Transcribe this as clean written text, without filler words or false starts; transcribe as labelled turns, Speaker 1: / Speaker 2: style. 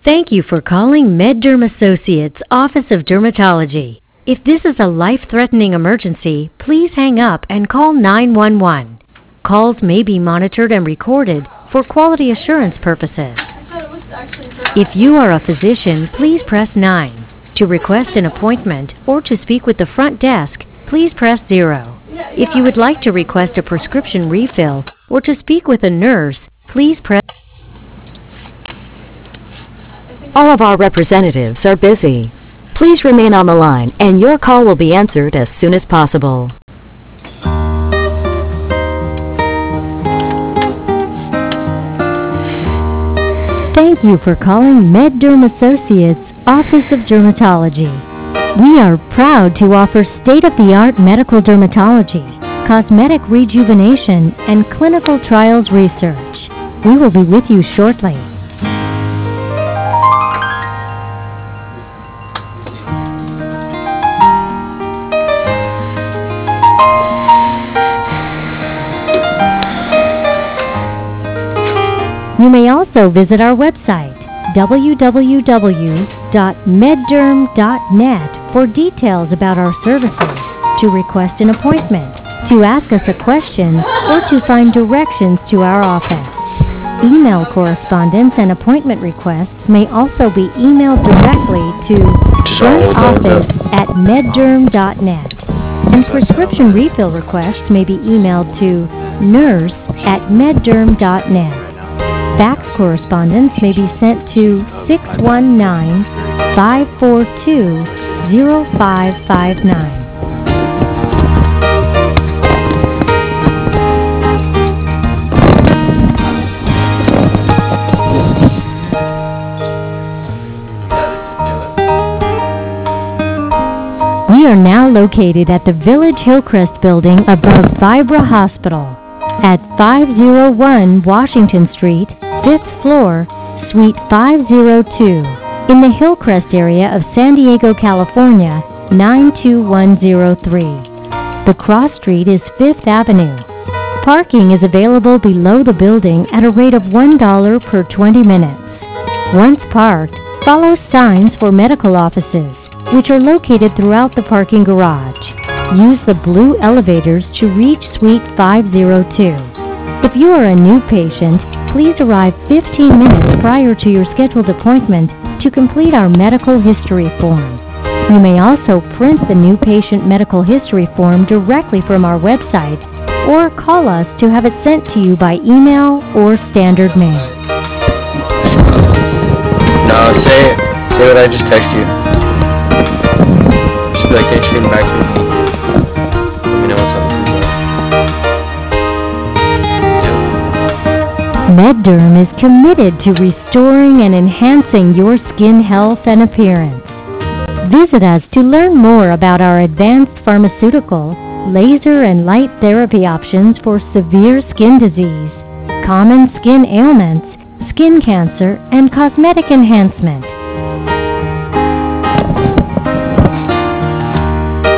Speaker 1: Thank you for calling MedDerm Associates, Office of Dermatology. If this is a life-threatening emergency, please hang up and call 911. Calls may be monitored and recorded for quality assurance purposes. If you are a physician, please press 9. To request an appointment or to speak with the front desk, please press 0. If you would like to request a prescription refill or to speak with a nurse, please press. All of our representatives are busy. Please remain on the line and your call will be answered as soon as possible. Thank you for calling MedDerm Associates, Office of Dermatology. We are proud to offer state-of-the-art medical dermatology, cosmetic rejuvenation, and clinical trials research. We will be with you shortly. You may also visit our website, www.medderm.net, for details about our services, to request an appointment, to ask us a question, or to find directions to our office. Email correspondence and appointment requests may also be emailed directly to frontoffice@medderm.net, and prescription refill requests may be emailed to nurse@medderm.net. Fax correspondence may be sent to 619-542-0559. We are now located at the Village Hillcrest building above Vibra Hospital at 501 Washington Street, 5th floor, Suite 502, in the Hillcrest area of San Diego, California, 92103. The cross street is 5th Avenue. Parking is available below the building at a rate of $1 per 20 minutes. Once parked, follow signs for medical offices, which are located throughout the parking garage. Use the blue elevators to reach Suite 502. If you are a new patient, please arrive 15 minutes prior to your scheduled appointment to complete our medical history form. You may also print the new patient medical history form directly from our website or call us to have it sent to you by email or standard mail.
Speaker 2: No, say what I just texted you. Just be like, thanks for getting back to me. Let me know what's up.
Speaker 1: MedDerm is committed to restoring and enhancing your skin health and appearance. Visit us to learn more about our advanced pharmaceutical, laser, and light therapy options for severe skin disease, common skin ailments, skin cancer, and cosmetic enhancement.